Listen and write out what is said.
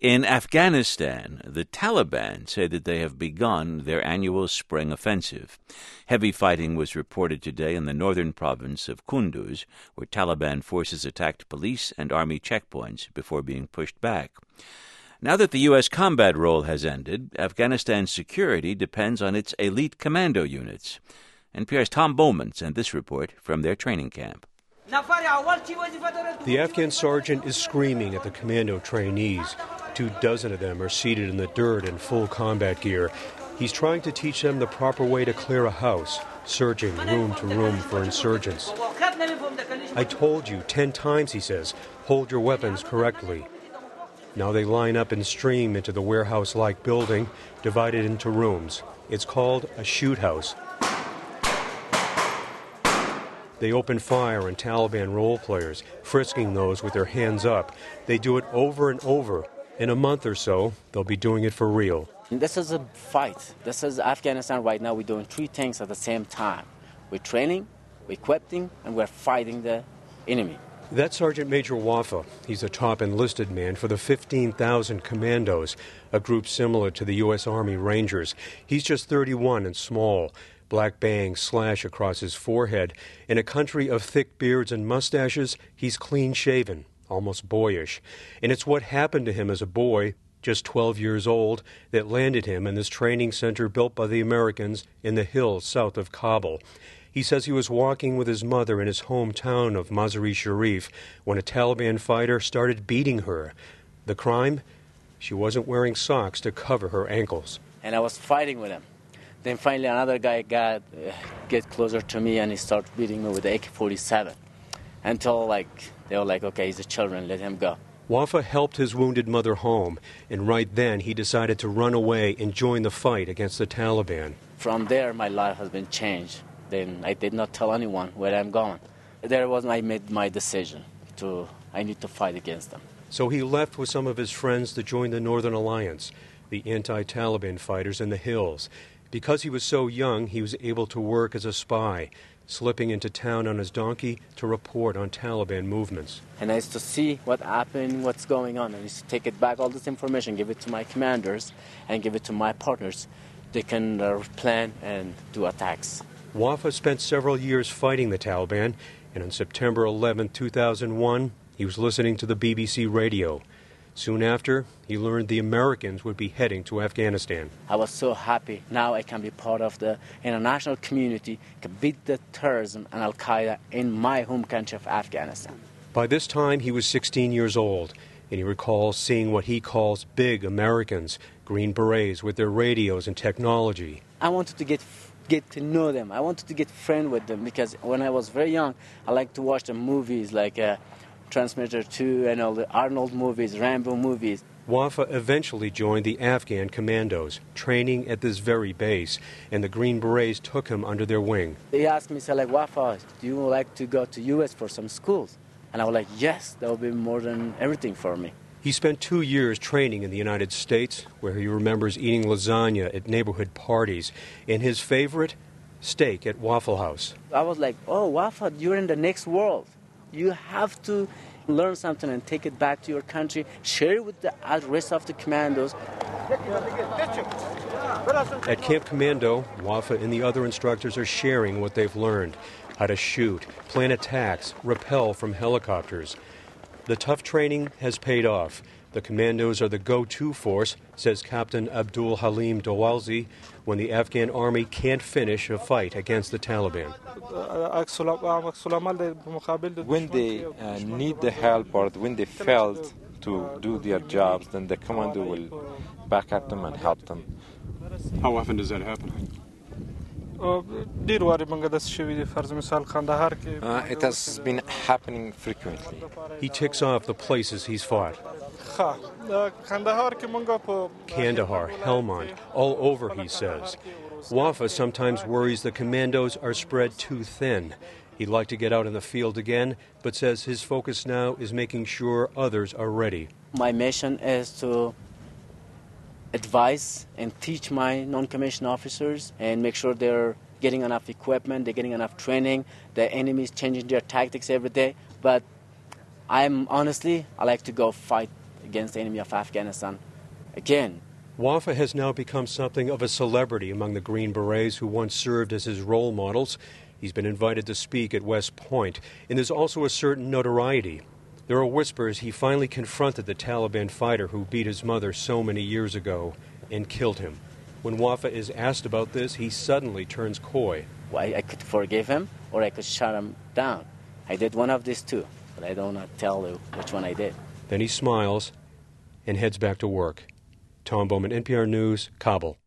In Afghanistan, the Taliban say that they have begun their annual spring offensive. Heavy fighting was reported today in the northern province of Kunduz, where Taliban forces attacked police and army checkpoints before being pushed back. Now that the U.S. combat role has ended, Afghanistan's security depends on its elite commando units. NPR's Tom Bowman sent this report from their training camp. The Afghan sergeant is screaming at the commando trainees. 24 of them are seated in the dirt in full combat gear. He's trying to teach them the proper way to clear a house, searching room to room for insurgents. I told you 10 times, he says, hold your weapons correctly. Now they line up and stream into the warehouse-like building, divided into rooms. It's called a shoot house. They open fire on Taliban role players, frisking those with their hands up. They do it over and over. In a month or so, they'll be doing it for real. This is a fight. This is Afghanistan right now. We're doing 3 things at the same time. We're training, we're equipping, and we're fighting the enemy. That's Sergeant Major Wafa. He's a top enlisted man for the 15,000 Commandos, a group similar to the U.S. Army Rangers. He's just 31 and small. Black bangs slash across his forehead. In a country of thick beards and mustaches, he's clean-shaven, almost boyish. And it's what happened to him as a boy, just 12 years old, that landed him in this training center built by the Americans in the hills south of Kabul. He says he was walking with his mother in his hometown of Mazar-e-Sharif when a Taliban fighter started beating her. The crime? She wasn't wearing socks to cover her ankles. And I was fighting with him. Then finally another guy get closer to me and he started beating me with the AK-47 until they were like, okay, he's a children, let him go. Wafa helped his wounded mother home, and right then he decided to run away and join the fight against the Taliban. From there, my life has been changed. Then I did not tell anyone where I'm going. There was I made my decision I need to fight against them. So he left with some of his friends to join the Northern Alliance, the anti-Taliban fighters in the hills. Because he was so young, he was able to work as a spy, slipping into town on his donkey to report on Taliban movements. And I used to see what happened, what's going on. I used to take it back, all this information, give it to my commanders, and give it to my partners. They can plan and do attacks. Wafa spent several years fighting the Taliban, and on September 11, 2001, he was listening to the BBC radio. Soon after, he learned the Americans would be heading to Afghanistan. I was so happy. Now I can be part of the international community, can beat the terrorism and Al-Qaeda in my home country of Afghanistan. By this time, he was 16 years old, and he recalls seeing what he calls big Americans, Green Berets with their radios and technology. I wanted to get to know them. I wanted to get friends with them because when I was very young, I liked to watch the movies like Transmitter 2 and all the Arnold movies, Rambo movies. Wafa eventually joined the Afghan commandos, training at this very base, and the Green Berets took him under their wing. They asked me, Wafa, do you like to go to U.S. for some schools? And I was like, yes, that would be more than everything for me. He spent 2 years training in the United States, where he remembers eating lasagna at neighborhood parties, and his favorite, steak at Waffle House. I was like, oh, Wafa, you're in the next world. You have to learn something and take it back to your country, share it with the rest of the commandos. At Camp Commando, Wafa and the other instructors are sharing what they've learned, how to shoot, plan attacks, rappel from helicopters. The tough training has paid off. The commandos are the go-to force, says Captain Abdul Halim Dawalzi, when the Afghan army can't finish a fight against the Taliban. When they need the help or when they failed to do their jobs, then the commando will back at them and help them. How often does that happen? It has been happening frequently. He ticks off the places he's fought. Kandahar, Helmand, all over, he says. Wafa sometimes worries the commandos are spread too thin. He'd like to get out in the field again, but says his focus now is making sure others are ready. My mission is to advise and teach my non-commissioned officers and make sure they're getting enough equipment, they're getting enough training, the enemy is changing their tactics every day. But I like to go fight against the enemy of Afghanistan again. Wafa has now become something of a celebrity among the Green Berets who once served as his role models. He's been invited to speak at West Point, and there's also a certain notoriety. There are whispers he finally confronted the Taliban fighter who beat his mother so many years ago and killed him. When Wafa is asked about this, he suddenly turns coy. I could forgive him or I could shut him down. I did one of these two, but I don't want to tell you which one I did. Then he smiles and heads back to work. Tom Bowman, NPR News, Kabul.